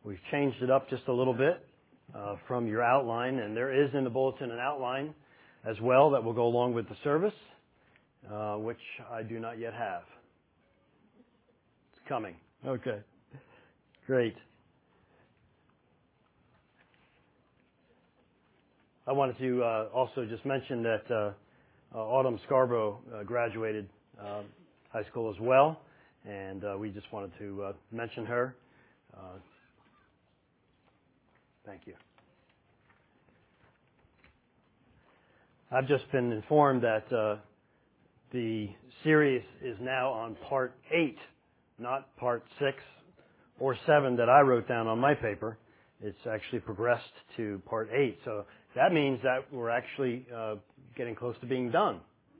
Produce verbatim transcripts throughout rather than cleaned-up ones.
We've changed it up just a little bit uh, from your outline, and there is in the bulletin an outline as well that will go along with the service, uh, which I do not yet have. It's coming. Okay. Great. I wanted to uh, also just mention that uh, uh, Autumn Scarborough uh, graduated uh, high school as well, and uh, we just wanted to uh, mention her. Uh, thank you. I've just been informed that uh, the series is now on part eight, not part six or seven that I wrote down on my paper. It's actually progressed to part eight. So that means that we're actually uh, getting close to being done,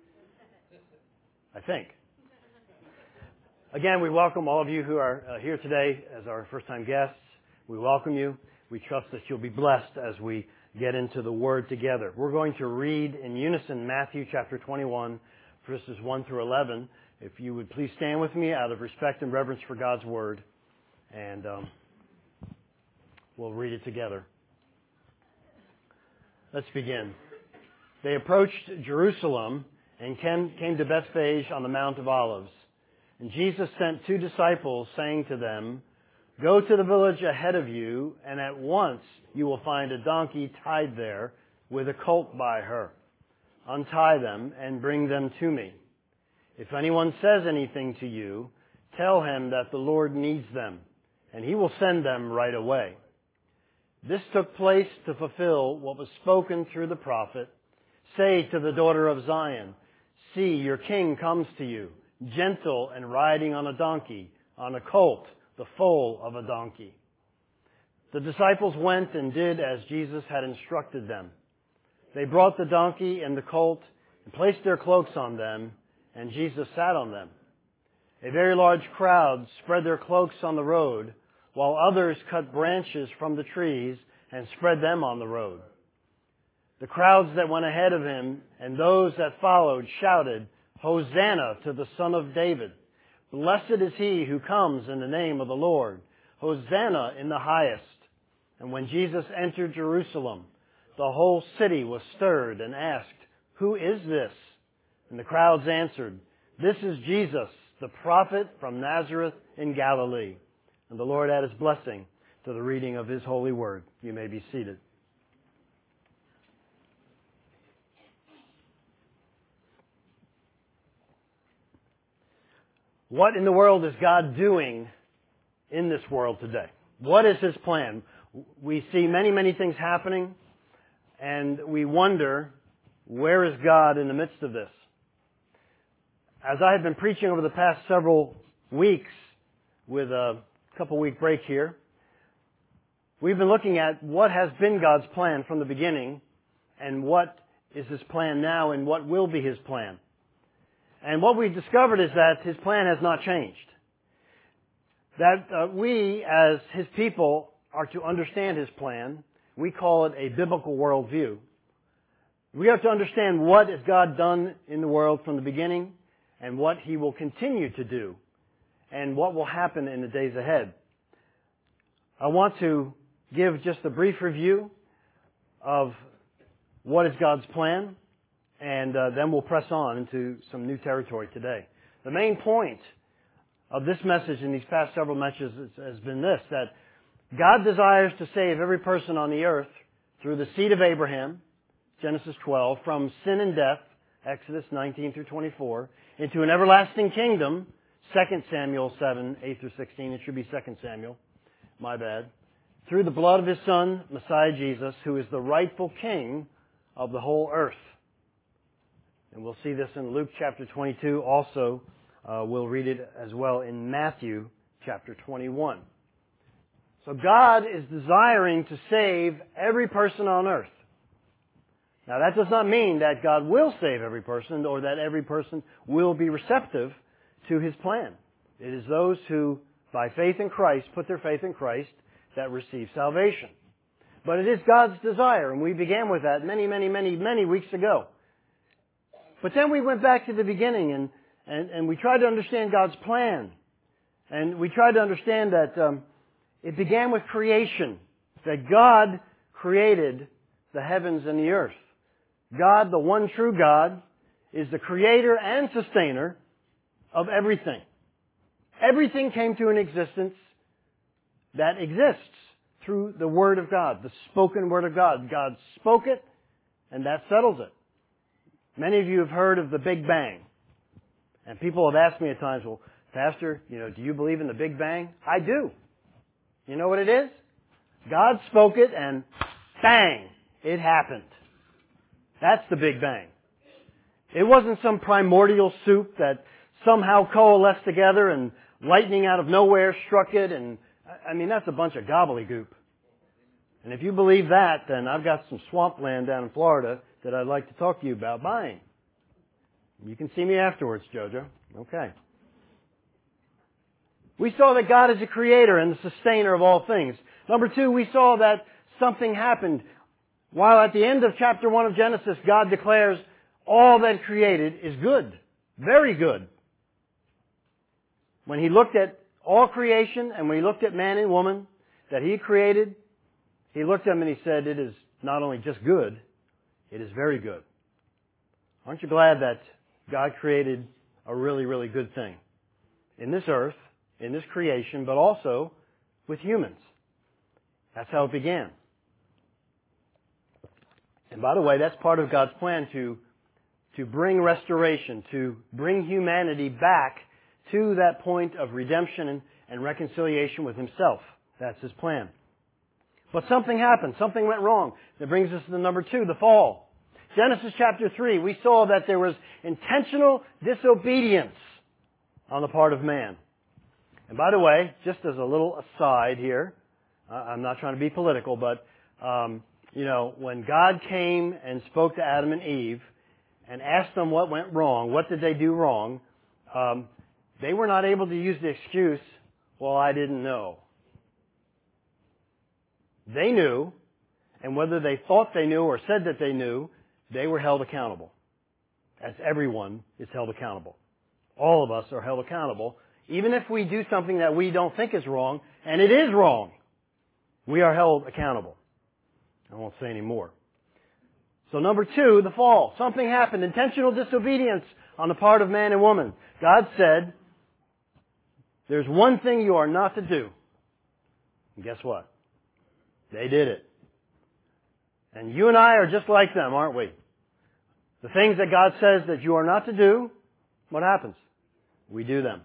I think. Again, we welcome all of you who are uh, here today as our first-time guests. We welcome you. We trust that you'll be blessed as we get into the Word together. We're going to read in unison Matthew chapter twenty-one, verses one through eleven. If you would please stand with me out of respect and reverence for God's Word, and um, we'll read it together. Let's begin. They approached Jerusalem and came, came to Bethphage on the Mount of Olives. And Jesus sent two disciples, saying to them, "Go to the village ahead of you, and at once you will find a donkey tied there with a colt by her. Untie them and bring them to me. If anyone says anything to you, tell him that the Lord needs them, and he will send them right away." This took place to fulfill what was spoken through the prophet. "Say to the daughter of Zion, see, your king comes to you, gentle and riding on a donkey, on a colt, the foal of a donkey." The disciples went and did as Jesus had instructed them. They brought the donkey and the colt and placed their cloaks on them, and Jesus sat on them. A very large crowd spread their cloaks on the road, while others cut branches from the trees and spread them on the road. The crowds that went ahead of him and those that followed shouted, "Hosanna to the Son of David! Blessed is he who comes in the name of the Lord! Hosanna in the highest!" And when Jesus entered Jerusalem, the whole city was stirred and asked, "Who is this?" And the crowds answered, "This is Jesus, the prophet from Nazareth in Galilee." And the Lord add His blessing to the reading of His holy word. You may be seated. What in the world is God doing in this world today? What is His plan? We see many, many things happening, and we wonder, where is God in the midst of this? As I have been preaching over the past several weeks with a couple week break here, we've been looking at what has been God's plan from the beginning and what is His plan now and what will be His plan. And what we've discovered is that His plan has not changed. That uh, we as His people are to understand His plan. We call it a biblical worldview. We have to understand what has God done in the world from the beginning and what He will continue to do, and what will happen in the days ahead. I want to give just a brief review of what is God's plan, and uh, then we'll press on into some new territory today. The main point of this message in these past several messages has been this, that God desires to save every person on the earth through the seed of Abraham, Genesis twelve, from sin and death, Exodus nineteen through twenty-four, into an everlasting kingdom, Second Samuel seven, eight through sixteen. It should be Second Samuel. My bad. Through the blood of His Son, Messiah Jesus, who is the rightful King of the whole earth. And we'll see this in Luke chapter twenty-two. Also, uh, we'll read it as well in Matthew chapter twenty-one. So God is desiring to save every person on earth. Now that does not mean that God will save every person or that every person will be receptive to His plan. It is those who, by faith in Christ, put their faith in Christ, that receive salvation. But it is God's desire, and we began with that many, many, many, many weeks ago. But then we went back to the beginning, and, and, and we tried to understand God's plan. And we tried to understand that um, It began with creation, that God created the heavens and the earth. God, the one true God, is the creator and sustainer of everything. Everything came to an existence that exists through the Word of God, the spoken Word of God. God spoke it, and that settles it. Many of you have heard of the Big Bang. And people have asked me at times, well, Pastor, you know, do you believe in the Big Bang? I do. You know what it is? God spoke it and bang, it happened. That's the Big Bang. It wasn't some primordial soup that somehow coalesced together and lightning out of nowhere struck it, and I mean, that's a bunch of gobbledygook. And if you believe that, then I've got some swampland down in Florida that I'd like to talk to you about buying. You can see me afterwards, Jojo. Okay. We saw that God is the creator and the sustainer of all things. Number two, we saw that something happened. While at the end of chapter one of Genesis, God declares all that created is good. Very good. When He looked at all creation and when He looked at man and woman that He created, He looked at them and He said, it is not only just good, it is very good. Aren't you glad that God created a really, really good thing in this earth, in this creation, but also with humans? That's how it began. And by the way, that's part of God's plan to, to bring restoration, to bring humanity back to that point of redemption and, and reconciliation with Himself. That's His plan. But something happened. Something went wrong. That brings us to the number two, the fall. Genesis chapter three, we saw that there was intentional disobedience on the part of man. And by the way, just as a little aside here, I'm not trying to be political, but, um, you know, when God came and spoke to Adam and Eve and asked them what went wrong, what did they do wrong, um, they were not able to use the excuse, well, I didn't know. They knew, and whether they thought they knew or said that they knew, they were held accountable. As everyone is held accountable. All of us are held accountable. Even if we do something that we don't think is wrong, and it is wrong, we are held accountable. I won't say any more. So number two, the fall. Something happened. Intentional disobedience on the part of man and woman. God said, there's one thing you are not to do. And guess what? They did it. And you and I are just like them, aren't we? The things that God says that you are not to do, what happens? We do them.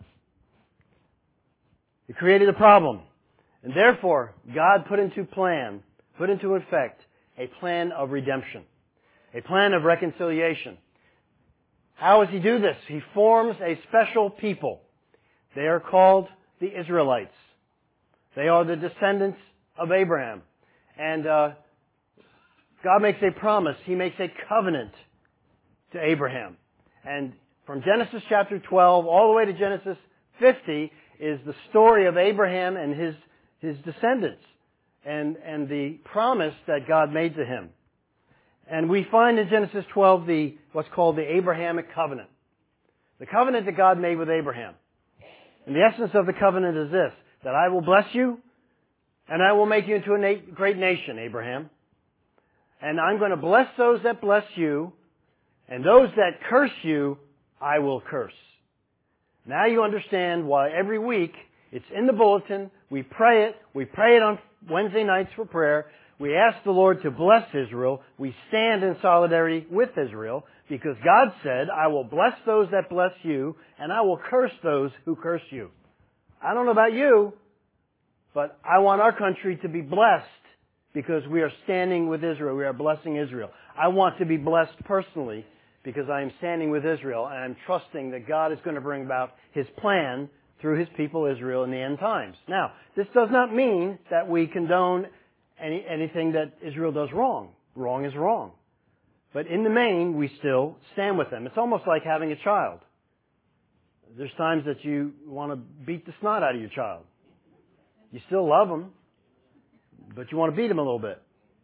He created a problem. And therefore, God put into plan, put into effect, a plan of redemption. A plan of reconciliation. How does He do this? He forms a special people. They are called the Israelites. They are the descendants of Abraham. And uh, God makes a promise. He makes a covenant to Abraham. And from Genesis chapter twelve all the way to Genesis fifty is the story of Abraham and his his descendants and, and the promise that God made to him. And we find in Genesis twelve the what's called the Abrahamic covenant. The covenant that God made with Abraham. And the essence of the covenant is this, that I will bless you and I will make you into a na- great nation, Abraham. And I'm going to bless those that bless you, and those that curse you, I will curse. Now you understand why every week it's in the bulletin. We pray it. We pray it on Wednesday nights for prayer. We ask the Lord to bless Israel. We stand in solidarity with Israel because God said, I will bless those that bless you, and I will curse those who curse you. I don't know about you, but I want our country to be blessed because we are standing with Israel. We are blessing Israel. I want to be blessed personally because I am standing with Israel and I'm trusting that God is going to bring about His plan through His people Israel in the end times. Now, this does not mean that we condone any, anything that Israel does wrong. Wrong is wrong. But in the main, we still stand with them. It's almost like having a child. There's times that you want to beat the snot out of your child. You still love them, but you want to beat them a little bit.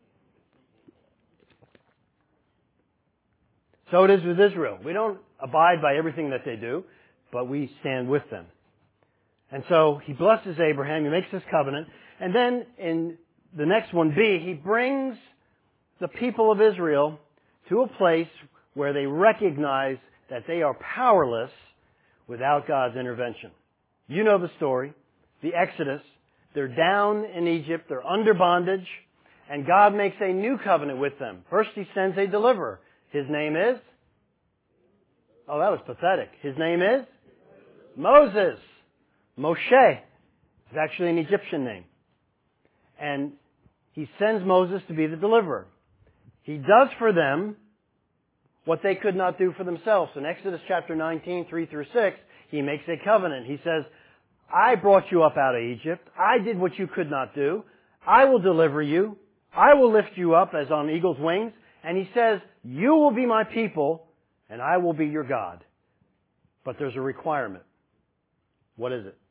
So it is with Israel. We don't abide by everything that they do, but we stand with them. And so He blesses Abraham. He makes this covenant. And then in the next one, B, he brings the people of Israel to a place where they recognize that they are powerless without God's intervention. You know the story. The Exodus. They're down in Egypt. They're under bondage. And God makes a new covenant with them. First He sends a deliverer. His name is? Oh, that was pathetic. His name is? Moses. Moshe. It's actually an Egyptian name. And He sends Moses to be the deliverer. He does for them what they could not do for themselves. In Exodus chapter nineteen, three through six, He makes a covenant. He says, I brought you up out of Egypt. I did what you could not do. I will deliver you. I will lift you up as on eagle's wings. And He says, you will be my people and I will be your God. But there's a requirement. What is it?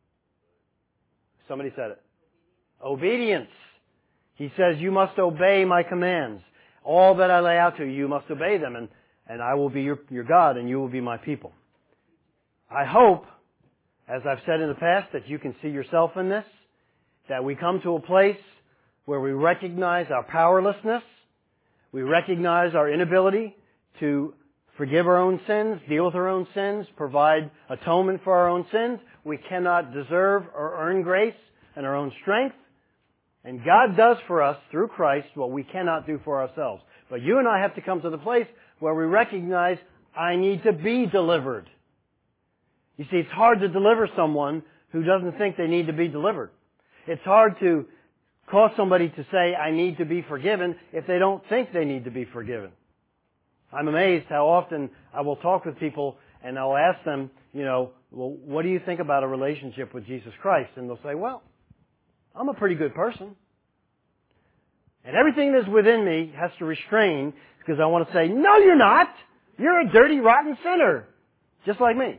Somebody said it. Obedience. He says, you must obey my commands. All that I lay out to you, you must obey them, and, and I will be your, your God, and you will be my people. I hope, as I've said in the past, that you can see yourself in this, that we come to a place where we recognize our powerlessness, we recognize our inability to forgive our own sins, deal with our own sins, provide atonement for our own sins. We cannot deserve or earn grace in our own strength. And God does for us, through Christ, what we cannot do for ourselves. But you and I have to come to the place where we recognize, I need to be delivered. You see, it's hard to deliver someone who doesn't think they need to be delivered. It's hard to cause somebody to say, I need to be forgiven, if they don't think they need to be forgiven. I'm amazed how often I will talk with people and I'll ask them, you know, well, what do you think about a relationship with Jesus Christ? And they'll say, well, I'm a pretty good person. And everything that's within me has to restrain because I want to say, no, you're not. You're a dirty, rotten sinner. Just like me.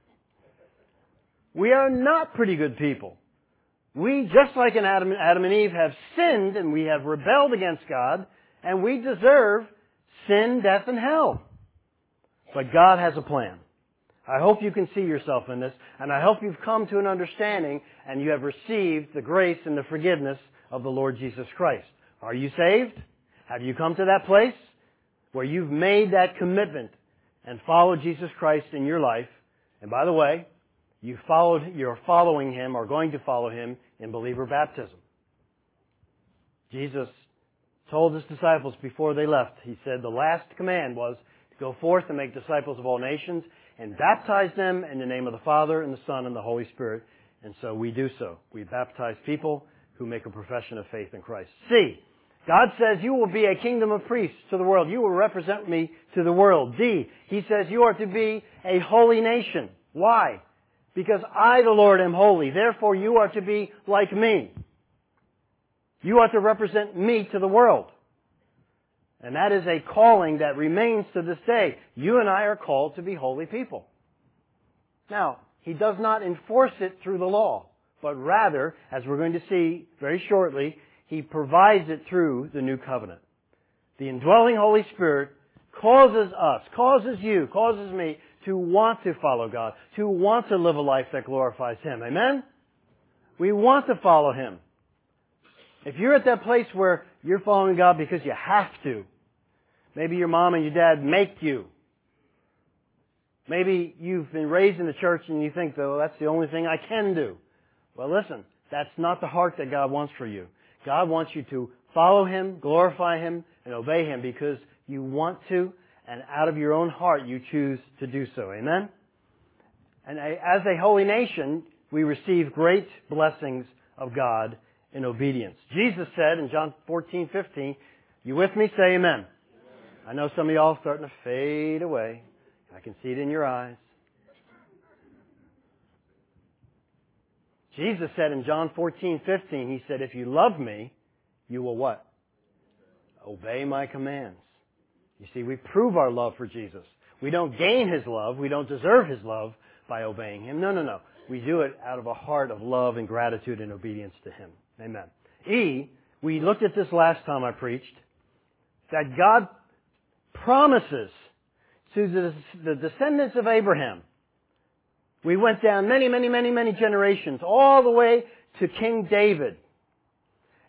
We are not pretty good people. We, just like in Adam, Adam and Eve, have sinned and we have rebelled against God, and we deserve sin, death, and hell. But God has a plan. I hope you can see yourself in this, and I hope you've come to an understanding and you have received the grace and the forgiveness of the Lord Jesus Christ. Are you saved? Have you come to that place where you've made that commitment and followed Jesus Christ in your life? And by the way, you followed, you're following Him or going to follow Him in believer baptism. Jesus told His disciples before they left, He said the last command was to go forth and make disciples of all nations and baptize them in the name of the Father and the Son and the Holy Spirit. And so we do so. We baptize people who make a profession of faith in Christ. C, God says you will be a kingdom of priests to the world. You will represent me to the world. D, He says you are to be a holy nation. Why? Because I, the Lord, am holy. Therefore, you are to be like me. You are to represent me to the world. And that is a calling that remains to this day. You and I are called to be holy people. Now, He does not enforce it through the law, but rather, as we're going to see very shortly, He provides it through the new covenant. The indwelling Holy Spirit causes us, causes you, causes me to want to follow God, to want to live a life that glorifies Him. Amen? We want to follow Him. If you're at that place where you're following God because you have to, maybe your mom and your dad make you. Maybe you've been raised in the church and you think, though, that's the only thing I can do. Well, listen, that's not the heart that God wants for you. God wants you to follow Him, glorify Him, and obey Him because you want to, and out of your own heart you choose to do so. Amen? And as a holy nation, we receive great blessings of God in obedience. Jesus said in John fourteen fifteen, you with me? Say amen. Amen. I know some of y'all are starting to fade away. I can see it in your eyes. Jesus said in John fourteen fifteen, He said, if you love me, you will what? Obey my commands. You see, we prove our love for Jesus. We don't gain His love. We don't deserve His love by obeying Him. No, no, no. We do it out of a heart of love and gratitude and obedience to Him. Amen. E, we looked at this last time I preached, that God promises to the, the descendants of Abraham. We went down many, many, many, many generations, all the way to King David.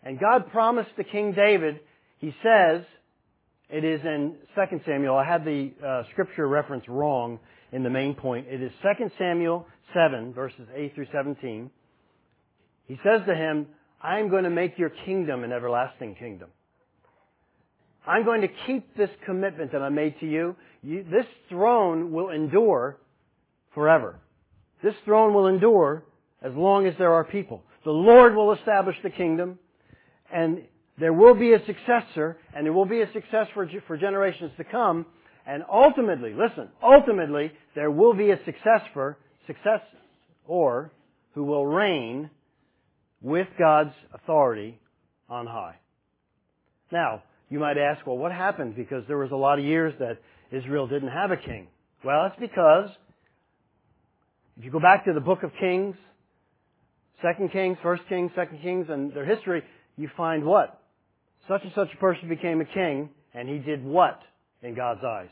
And God promised to King David, He says, it is in Second Samuel, I had the uh, scripture reference wrong in the main point. It is Second Samuel seven, verses eight through seventeen. He says to him, I am going to make your kingdom an everlasting kingdom. I'm going to keep this commitment that I made to you. you. This throne will endure forever. This throne will endure as long as there are people. The Lord will establish the kingdom, and there will be a successor, and there will be a success for, for generations to come. And ultimately, listen, ultimately, there will be a successor, success, or who will reign with God's authority on high. Now, you might ask, well, what happened? Because there was a lot of years that Israel didn't have a king. Well, it's because if you go back to the book of Kings, Second Kings, First Kings, Second Kings, and their history, you find what? Such and such a person became a king, and he did what in God's eyes?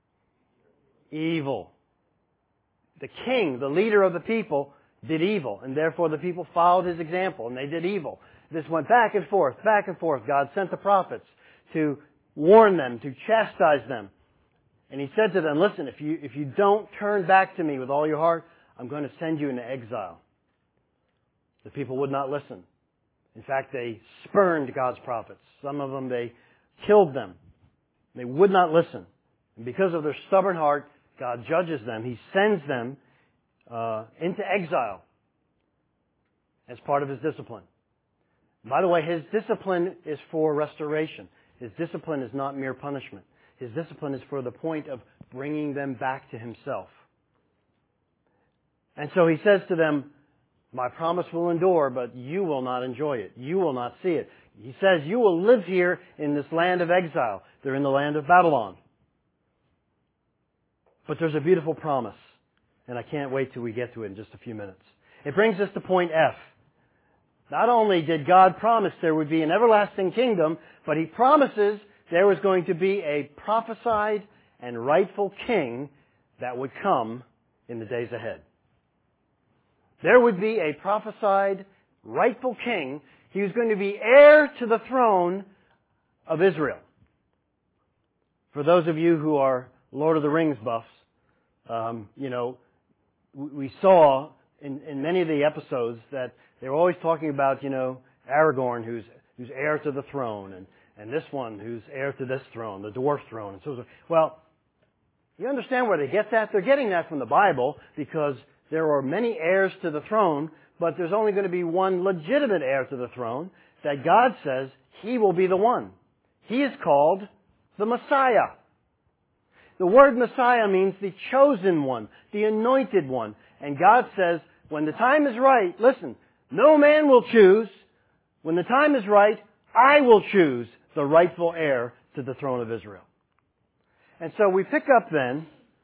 Evil. The king, the leader of the people, did evil, and therefore the people followed his example, and they did evil. This went back and forth, back and forth. God sent the prophets to warn them, to chastise them. And He said to them, listen, if you, if you don't turn back to me with all your heart, I'm going to send you into exile. The people would not listen. In fact, they spurned God's prophets. Some of them, they killed them. They would not listen. And because of their stubborn heart, God judges them. He sends them uh, into exile as part of His discipline. By the way, His discipline is for restoration. His discipline is not mere punishment. His discipline is for the point of bringing them back to Himself. And so He says to them, my promise will endure, but you will not enjoy it. You will not see it. He says, you will live here in this land of exile. They're in the land of Babylon. But there's a beautiful promise, and I can't wait till we get to it in just a few minutes. It brings us to point F. Not only did God promise there would be an everlasting kingdom, but He promises there was going to be a prophesied and rightful king that would come in the days ahead. There would be a prophesied, rightful king. He was going to be heir to the throne of Israel. For those of you who are Lord of the Rings buffs, um, you know, we saw in, in many of the episodes that they were always talking about, you know, Aragorn, who's who's heir to the throne, and, and this one who's heir to this throne, the dwarf throne, and so on. Well, you understand where they get that? They're getting that from the Bible because there are many heirs to the throne, but there's only going to be one legitimate heir to the throne that God says He will be the one. He is called the Messiah. The word Messiah means the chosen one, the anointed one. And God says, when the time is right, listen, no man will choose. When the time is right, I will choose the rightful heir to the throne of Israel. And so we pick up then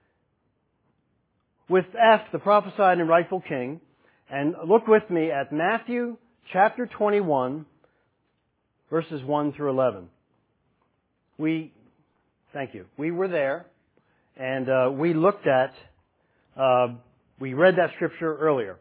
with F, the prophesied and rightful king, and look with me at Matthew chapter twenty-one, verses one through eleven. We, thank you, we were there, and uh, we looked at, uh, we read that scripture earlier.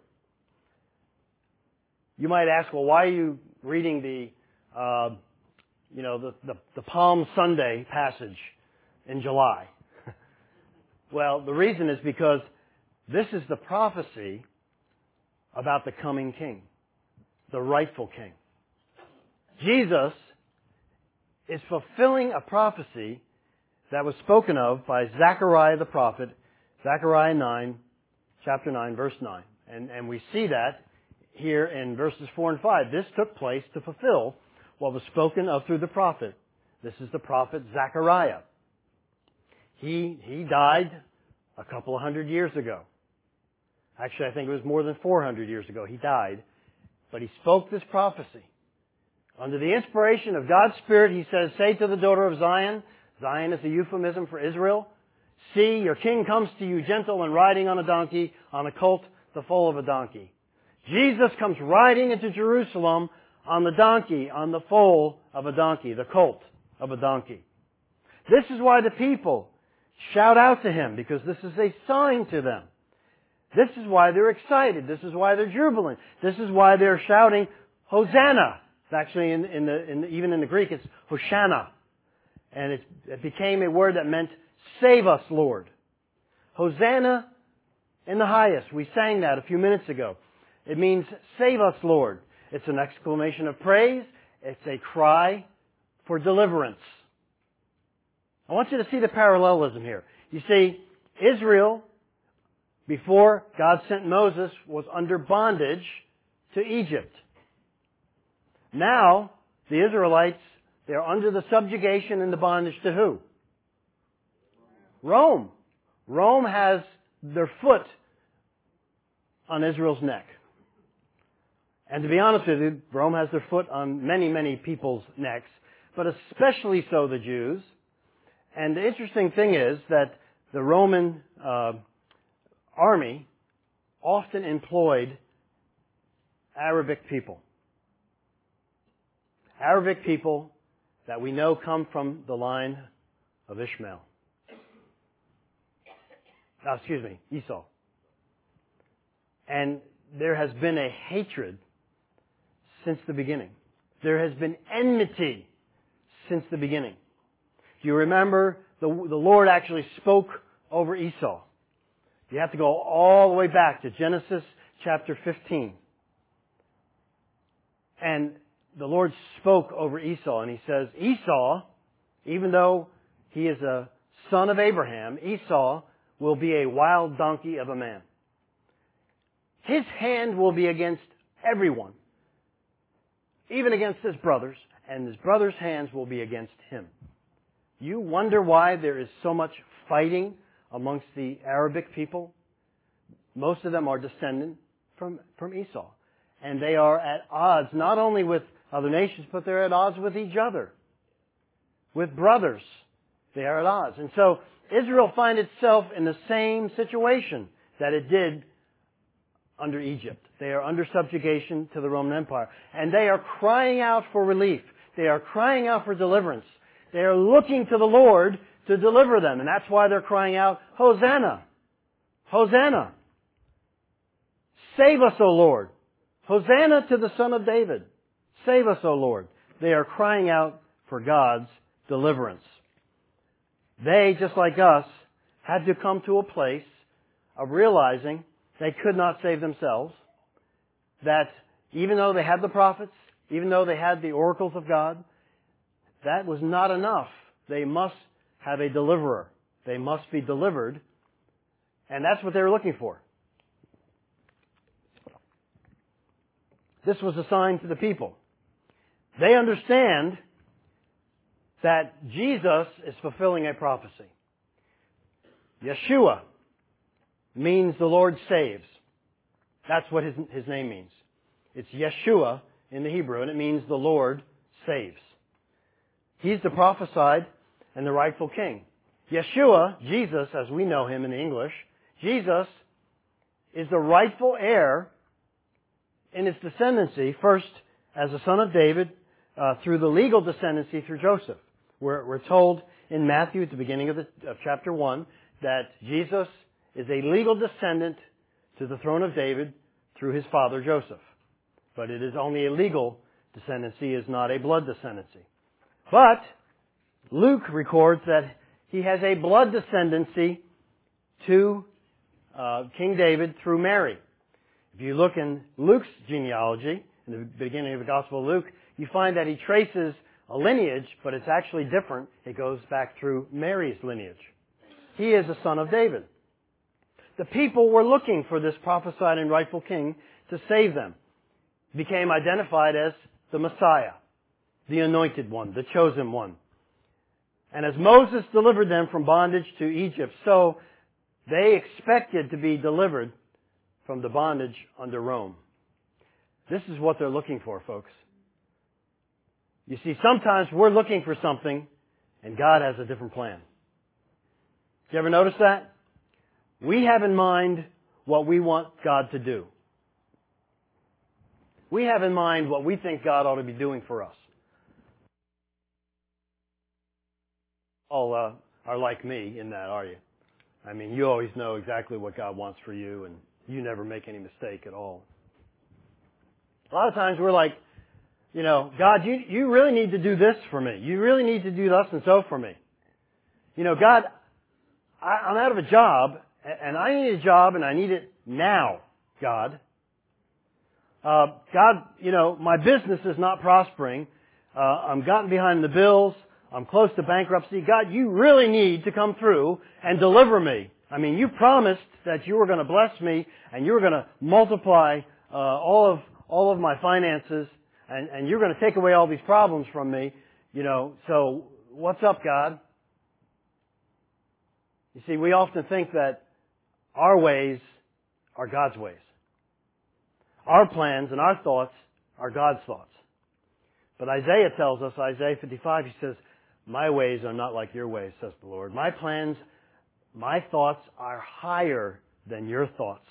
You might ask, well, why are you reading the, uh, you know, the, the, the Palm Sunday passage in July? Well, the reason is because this is the prophecy about the coming king, the rightful king. Jesus is fulfilling a prophecy that was spoken of by Zechariah the prophet, Zechariah nine, chapter nine, verse nine. And, and we see that here in verses four and five. This took place to fulfill what was spoken of through the prophet. This is the prophet Zechariah. He, he died a couple of hundred years ago. Actually, I think it was more than four hundred years ago he died. But he spoke this prophecy. Under the inspiration of God's Spirit, he says, say to the daughter of Zion, Zion is a euphemism for Israel, see, your king comes to you gentle and riding on a donkey, on a colt, the foal of a donkey. Jesus comes riding into Jerusalem on the donkey, on the foal of a donkey, the colt of a donkey. This is why the people shout out to him, because this is a sign to them. This is why they're excited. This is why they're jubilant. This is why they're shouting, Hosanna! It's actually in, in the, in the, even in the Greek, it's Hosanna. And it, it became a word that meant, save us, Lord. Hosanna in the highest. We sang that a few minutes ago. It means, save us, Lord. It's an exclamation of praise. It's a cry for deliverance. I want you to see the parallelism here. You see, Israel, before God sent Moses, was under bondage to Egypt. Now, the Israelites, they're under the subjugation and the bondage to who? Rome. Rome has their foot on Israel's neck. And to be honest with you, Rome has their foot on many, many people's necks, but especially so the Jews. And the interesting thing is that the Roman uh, army often employed Arabic people. Arabic people that we know come from the line of Ishmael. Oh, excuse me, Esau. And there has been a hatred since the beginning. There has been enmity since the beginning. Do you remember the, the Lord actually spoke over Esau? You have to go all the way back to Genesis chapter fifteen. And the Lord spoke over Esau, and He says, Esau, even though he is a son of Abraham, Esau will be a wild donkey of a man. His hand will be against everyone, even against his brothers, and his brothers' hands will be against him. You wonder why there is so much fighting amongst the Arabic people? Most of them are descendant from, from Esau. And they are at odds not only with other nations, but they're at odds with each other. With brothers, they are at odds. And so Israel finds itself in the same situation that it did under Egypt. They are under subjugation to the Roman Empire. And they are crying out for relief. They are crying out for deliverance. They are looking to the Lord to deliver them. And that's why they're crying out, Hosanna! Hosanna! Save us, O Lord! Hosanna to the Son of David! Save us, O Lord! They are crying out for God's deliverance. They, just like us, had to come to a place of realizing they could not save themselves. That even though they had the prophets, even though they had the oracles of God, that was not enough. They must have a deliverer. They must be delivered. And that's what they were looking for. This was a sign to the people. They understand that Jesus is fulfilling a prophecy. Yeshua means the Lord saves. That's what his, his name means. It's Yeshua in the Hebrew, and it means the Lord saves. He's the prophesied and the rightful king. Yeshua, Jesus, as we know him in English, Jesus is the rightful heir in his descendancy, first as a son of David, uh, through the legal descendancy through Joseph. We're, we're told in Matthew at the beginning of, the, of chapter one that Jesus is a legal descendant to the throne of David through his father Joseph. But it is only a legal descendancy, is not a blood descendancy. But Luke records that he has a blood descendancy to uh, King David through Mary. If you look in Luke's genealogy, in the beginning of the Gospel of Luke, you find that he traces a lineage, but it's actually different. It goes back through Mary's lineage. He is a son of David. The people were looking for this prophesied and rightful king to save them. He became identified as the Messiah, the anointed one, the chosen one. And as Moses delivered them from bondage to Egypt, so they expected to be delivered from the bondage under Rome. This is what they're looking for, folks. You see, sometimes we're looking for something and God has a different plan. Did you ever notice that? We have in mind what we want God to do. We have in mind what we think God ought to be doing for us. All uh, are like me in that, are you? I mean, you always know exactly what God wants for you, and you never make any mistake at all. A lot of times we're like, You know, God, you, you really need to do this for me. You really need to do thus and so for me. You know, God, I, I'm out of a job, and I need a job, and I need it now, God. Uh, God, you know, my business is not prospering. Uh, I'm gotten behind the bills. I'm close to bankruptcy. God, you really need to come through and deliver me. I mean, you promised that you were going to bless me and you were going to multiply uh, all of all of my finances, and, and you're going to take away all these problems from me. You know, so what's up, God? You see, we often think that our ways are God's ways. Our plans and our thoughts are God's thoughts. But Isaiah tells us, Isaiah fifty-five, he says, my ways are not like your ways, says the Lord. My plans, my thoughts are higher than your thoughts.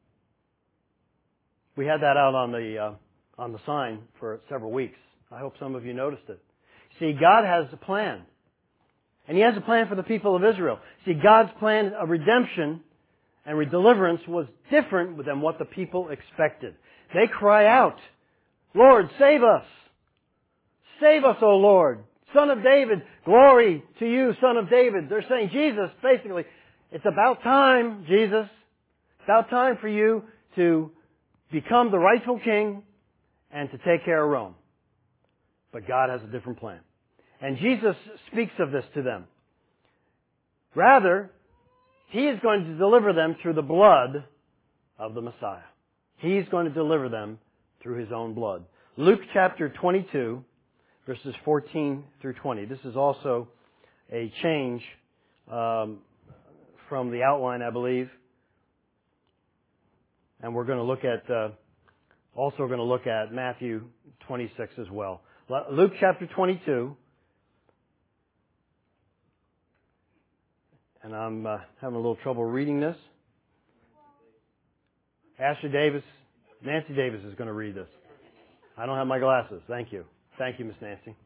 We had that out on the uh, on the sign for several weeks. I hope some of you noticed it. See, God has a plan. And He has a plan for the people of Israel. See, God's plan of redemption and deliverance was different than what the people expected. They cry out, Lord, save us! Save us, O Lord! Son of David, glory to you, Son of David. They're saying, Jesus, basically, it's about time, Jesus. It's about time for you to become the rightful king and to take care of Rome. But God has a different plan. And Jesus speaks of this to them. Rather, He is going to deliver them through the blood of the Messiah. He's going to deliver them through His own blood. Luke chapter twenty-two, verses fourteen through twenty. This is also a change um, from the outline, I believe. And we're going to look at, uh, also we're going to look at Matthew twenty-six as well. Luke chapter twenty-two. And I'm uh, having a little trouble reading this. Ashley Davis, Nancy Davis is going to read this. I don't have my glasses. Thank you. Thank you, Miss Nancy.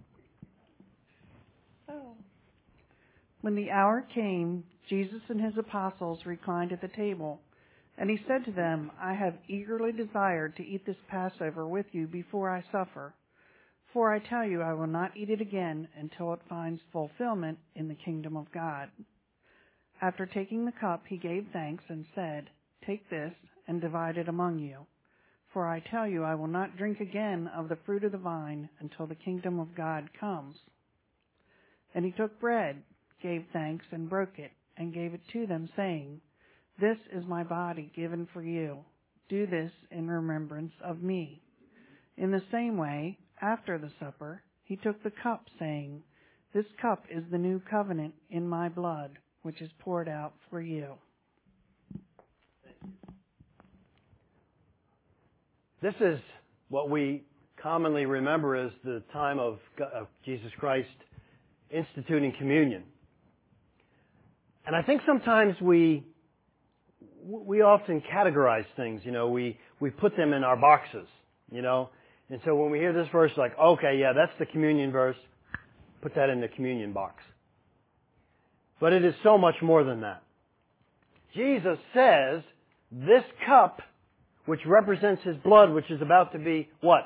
Oh. When the hour came, Jesus and His apostles reclined at the table, and He said to them, I have eagerly desired to eat this Passover with you before I suffer. For I tell you, I will not eat it again until it finds fulfillment in the kingdom of God. After taking the cup, He gave thanks and said, Take this and divide it among you. For I tell you, I will not drink again of the fruit of the vine until the kingdom of God comes. And He took bread, gave thanks, and broke it, and gave it to them, saying, This is my body given for you. Do this in remembrance of me. In the same way, after the supper, He took the cup, saying, This cup is the new covenant in my blood, which is poured out for you. This is what we commonly remember as the time of, of Jesus Christ instituting communion. And I think sometimes we we often categorize things, you know, we, we put them in our boxes, you know. And so when we hear this verse, like, okay, yeah, that's the communion verse, put that in the communion box. But it is so much more than that. Jesus says, this cup, which represents His blood, which is about to be what?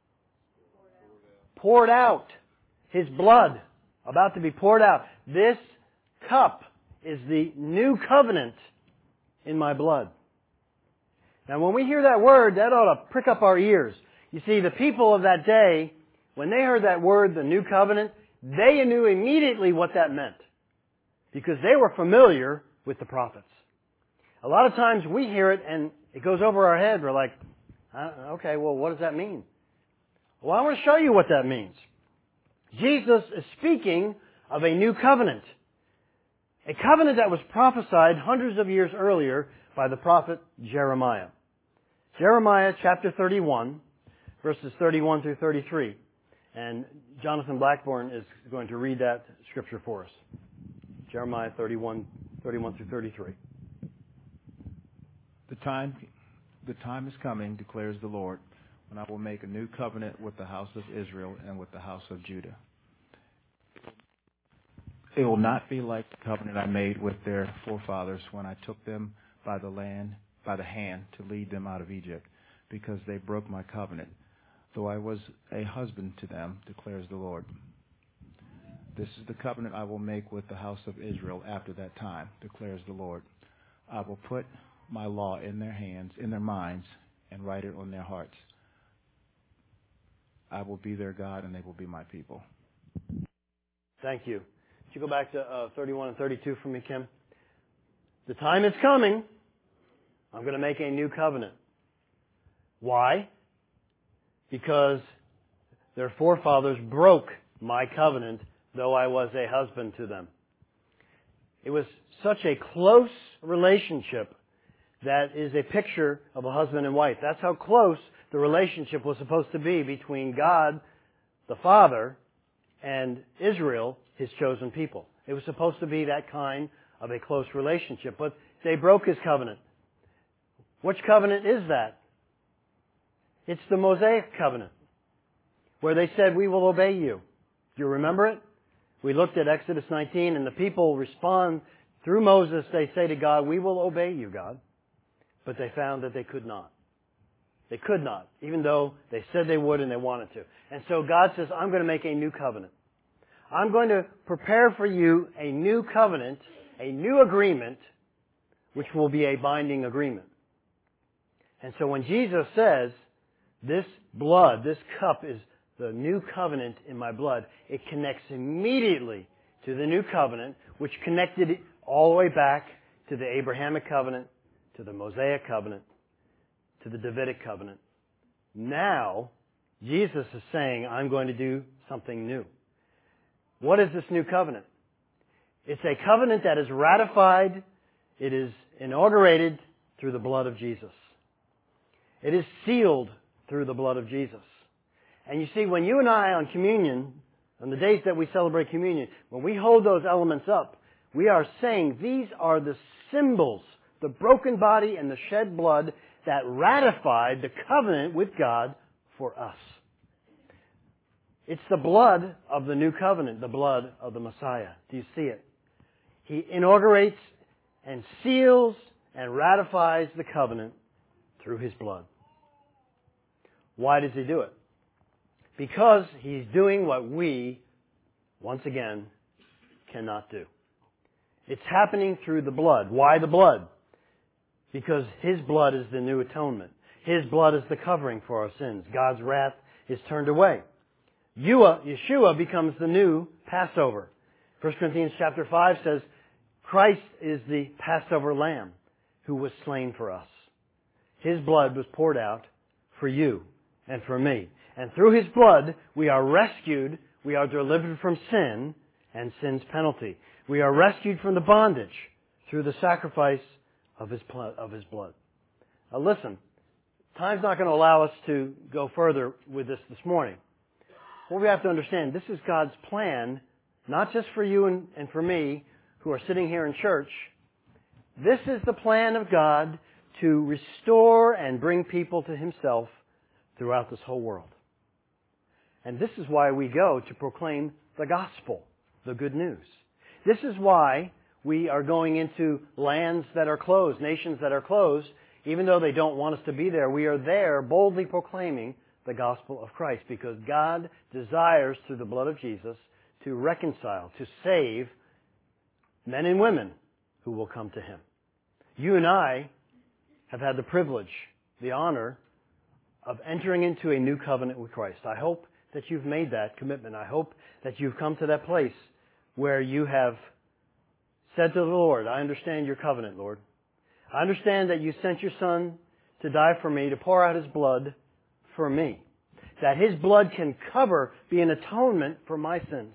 Poured out. His blood, about to be poured out. This cup is the new covenant in my blood. Now when we hear that word, that ought to prick up our ears. You see, the people of that day, when they heard that word, the new covenant, they knew immediately what that meant. Because they were familiar with the prophets. A lot of times we hear it and it goes over our head. We're like, okay, well, what does that mean? Well, I want to show you what that means. Jesus is speaking of a new covenant. A covenant that was prophesied hundreds of years earlier by the prophet Jeremiah. Jeremiah chapter thirty-one, verses thirty-one through thirty-three. And Jonathan Blackburn is going to read that scripture for us. Jeremiah thirty-one, thirty-one through thirty-three. The time, the time is coming, declares the Lord, when I will make a new covenant with the house of Israel and with the house of Judah. It will not be like the covenant I made with their forefathers when I took them by the land, by the hand to lead them out of Egypt, because they broke my covenant. though I was a husband to them, declares the Lord. This is the covenant I will make with the house of Israel after that time, declares the Lord. I will put my law in their hands, in their minds, and write it on their hearts. I will be their God, and they will be my people. Thank you. Could you go back to uh, thirty-one and thirty-two for me, Kim? The time is coming. I'm going to make a new covenant. Why? Because their forefathers broke my covenant, though I was a husband to them. It was such a close relationship that is a picture of a husband and wife. That's how close the relationship was supposed to be between God, the Father, and Israel, His chosen people. It was supposed to be that kind of a close relationship, but they broke His covenant. Which covenant is that? It's the Mosaic covenant, where they said, we will obey you. Do you remember it? We looked at Exodus nineteen, and the people respond through Moses. They say to God, we will obey you, God. But they found that they could not. They could not, even though they said they would and they wanted to. And so God says, I'm going to make a new covenant. I'm going to prepare for you a new covenant, a new agreement, which will be a binding agreement. And so when Jesus says, this blood, this cup is the new covenant in my blood, it connects immediately to the new covenant, which connected it all the way back to the Abrahamic covenant, to the Mosaic covenant, to the Davidic covenant. Now, Jesus is saying, I'm going to do something new. What is this new covenant? It's a covenant that is ratified, it is inaugurated through the blood of Jesus. It is sealed through the blood of Jesus. And you see, when you and I on communion, on the days that we celebrate communion, when we hold those elements up, we are saying these are the symbols, the broken body and the shed blood that ratified the covenant with God for us. It's the blood of the new covenant, the blood of the Messiah. Do you see it? He inaugurates and seals and ratifies the covenant through His blood. Why does He do it? Because He's doing what we, once again, cannot do. It's happening through the blood. Why the blood? Because His blood is the new atonement. His blood is the covering for our sins. God's wrath is turned away. Yeshua becomes the new Passover. First Corinthians chapter five says, Christ is the Passover lamb who was slain for us. His blood was poured out for you and for me. And through His blood, we are rescued, we are delivered from sin and sin's penalty. We are rescued from the bondage through the sacrifice of His of His blood. Now listen, time's not going to allow us to go further with this this morning. What we have to understand, this is God's plan, not just for you and, and for me who are sitting here in church. This is the plan of God to restore and bring people to Himself throughout this whole world. And this is why we go to proclaim the gospel, the good news. This is why we are going into lands that are closed, nations that are closed. Even though they don't want us to be there, we are there boldly proclaiming the gospel of Christ, because God desires, through the blood of Jesus, to reconcile, to save men and women who will come to Him. You and I have had the privilege, the honor, of entering into a new covenant with Christ. I hope that you've made that commitment. I hope that you've come to that place where you have said to the Lord, I understand your covenant, Lord. I understand that you sent your Son to die for me, to pour out His blood for me. That His blood can cover, be an atonement for my sins.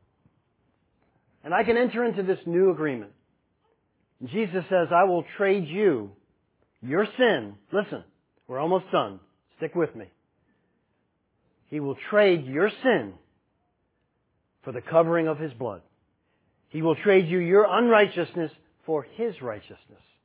And I can enter into this new agreement. And Jesus says, I will trade you, your sin. Listen, we're almost done. Stick with me. He will trade your sin for the covering of His blood. He will trade you your unrighteousness for His righteousness.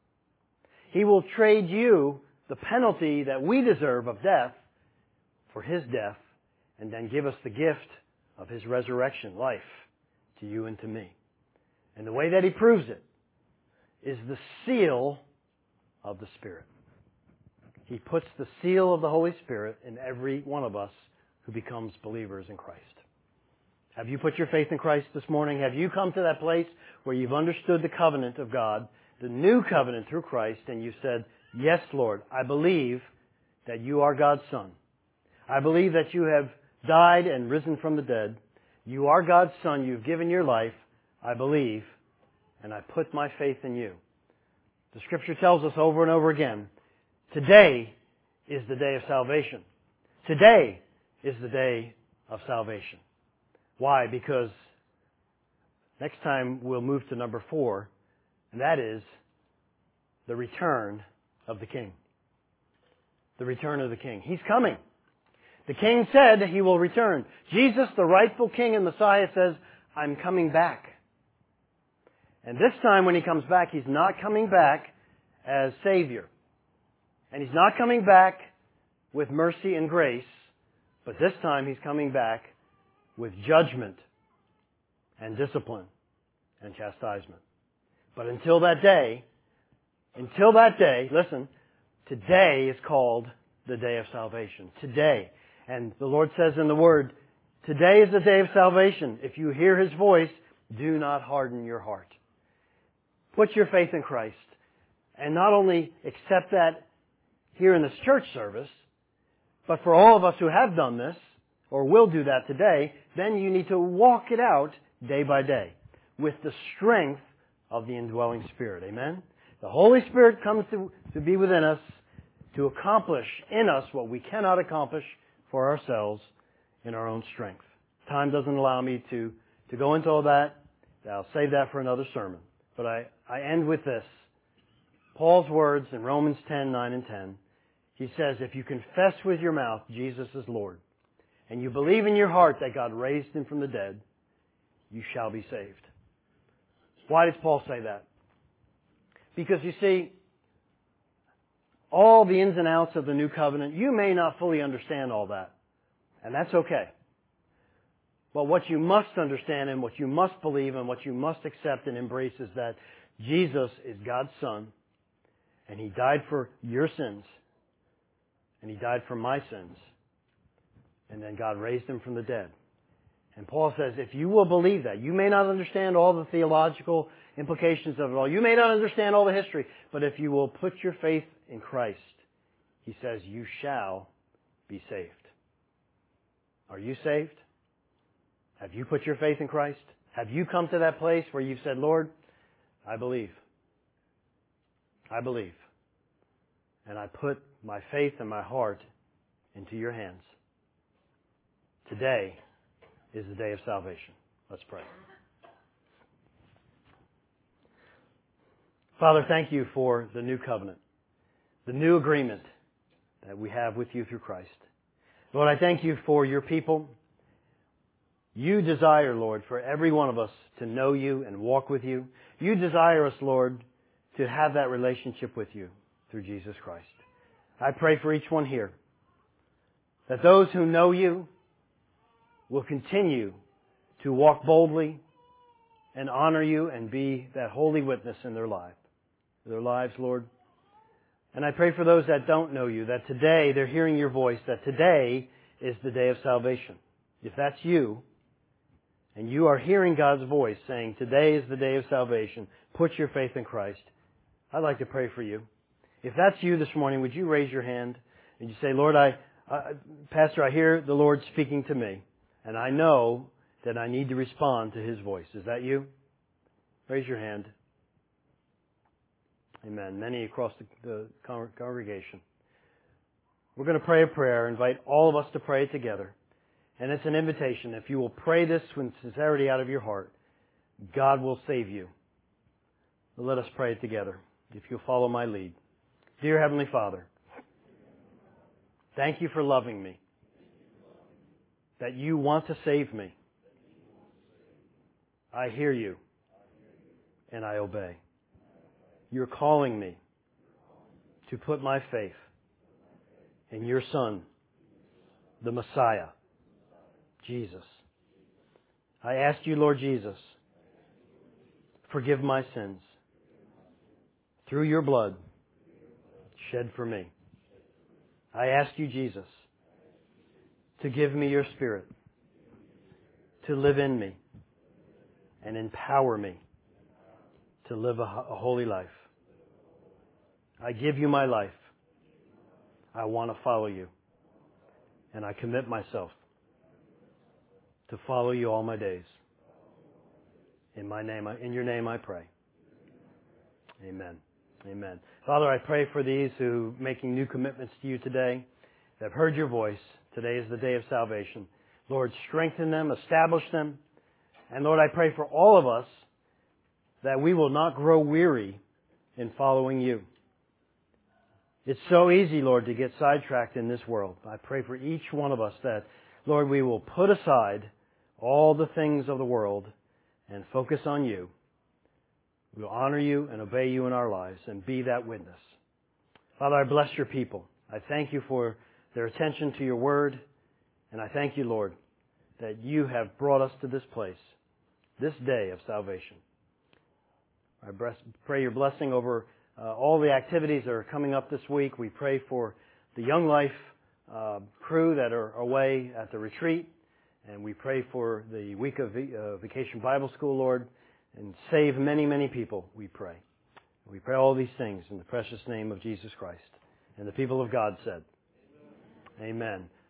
He will trade you the penalty that we deserve of death for His death, and then give us the gift of His resurrection life to you and to me. And the way that He proves it is the seal of the Spirit. He puts the seal of the Holy Spirit in every one of us who becomes believers in Christ. Have you put your faith in Christ this morning? Have you come to that place where you've understood the covenant of God, the new covenant through Christ, and you said, yes, Lord, I believe that you are God's Son. I believe that you have died and risen from the dead. You are God's Son. You've given your life. I believe, and I put my faith in you. The Scripture tells us over and over again, today is the day of salvation. Today is the day of salvation. Why? Because next time we'll move to number four, and that is the return of the King. The return of the King. He's coming. The King said He will return. Jesus, the rightful King and Messiah, says, I'm coming back. And this time when He comes back, He's not coming back as Savior. And He's not coming back with mercy and grace, but this time He's coming back with judgment and discipline and chastisement. But until that day, until that day, listen, today is called the day of salvation. Today. And the Lord says in the Word, today is the day of salvation. If you hear His voice, do not harden your heart. Put your faith in Christ. And not only accept that here in this church service, but for all of us who have done this, or will do that today, then you need to walk it out day by day with the strength of the indwelling Spirit. Amen? The Holy Spirit comes to, to be within us to accomplish in us what we cannot accomplish for ourselves in our own strength. Time doesn't allow me to, to go into all that. I'll save that for another sermon. But I, I end with this. Paul's words in Romans ten, nine and ten. He says, if you confess with your mouth Jesus is Lord, and you believe in your heart that God raised Him from the dead, you shall be saved. Why does Paul say that? Because you see, all the ins and outs of the new covenant, you may not fully understand all that. And that's okay. But what you must understand and what you must believe and what you must accept and embrace is that Jesus is God's Son, and He died for your sins, and He died for my sins. And then God raised Him from the dead. And Paul says, if you will believe that, you may not understand all the theological implications of it all. You may not understand all the history. But if you will put your faith in Christ, he says, you shall be saved. Are you saved? Have you put your faith in Christ? Have you come to that place where you've said, Lord, I believe. I believe. And I put my faith and my heart into your hands. Today is the day of salvation. Let's pray. Father, thank you for the new covenant, the new agreement that we have with you through Christ. Lord, I thank you for your people. You desire, Lord, for every one of us to know you and walk with you. You desire us, Lord, to have that relationship with you through Jesus Christ. I pray for each one here that those who know you will continue to walk boldly and honor you and be that holy witness in their life, their lives, Lord. And I pray for those that don't know you, that today they're hearing your voice, that today is the day of salvation. If that's you, and you are hearing God's voice saying, today is the day of salvation, put your faith in Christ, I'd like to pray for you. If that's you this morning, would you raise your hand and you say, Lord, I, I Pastor, I hear the Lord speaking to me, and I know that I need to respond to His voice. Is that you? Raise your hand. Amen. Many across the, the congregation. We're going to pray a prayer, invite all of us to pray it together. And it's an invitation. If you will pray this with sincerity out of your heart, God will save you. But let us pray it together, if you'll follow my lead. Dear Heavenly Father, thank you for loving me, that you want to save me. I hear you, and I obey. You're calling me to put my faith in your Son, the Messiah, Jesus. I ask you, Lord Jesus, forgive my sins through your blood shed for me. I ask you, Jesus, to give me your Spirit, to live in me, and empower me to live a, a holy life. I give you my life. I want to follow you. And I commit myself to follow you all my days. In my name, in your name I pray. Amen. Amen. Father, I pray for these who are making new commitments to you today, that have heard your voice. Today is the day of salvation. Lord, strengthen them, establish them. And Lord, I pray for all of us that we will not grow weary in following you. It's so easy, Lord, to get sidetracked in this world. I pray for each one of us that, Lord, we will put aside all the things of the world and focus on you. We will honor you and obey you in our lives and be that witness. Father, I bless your people. I thank you for their attention to your word. And I thank you, Lord, that you have brought us to this place, this day of salvation. I pray your blessing over uh, all the activities that are coming up this week. We pray for the Young Life uh, crew that are away at the retreat. And we pray for the week of uh, Vacation Bible School, Lord, and save many, many people, we pray. We pray all these things in the precious name of Jesus Christ. And the people of God said, Amen. Amen.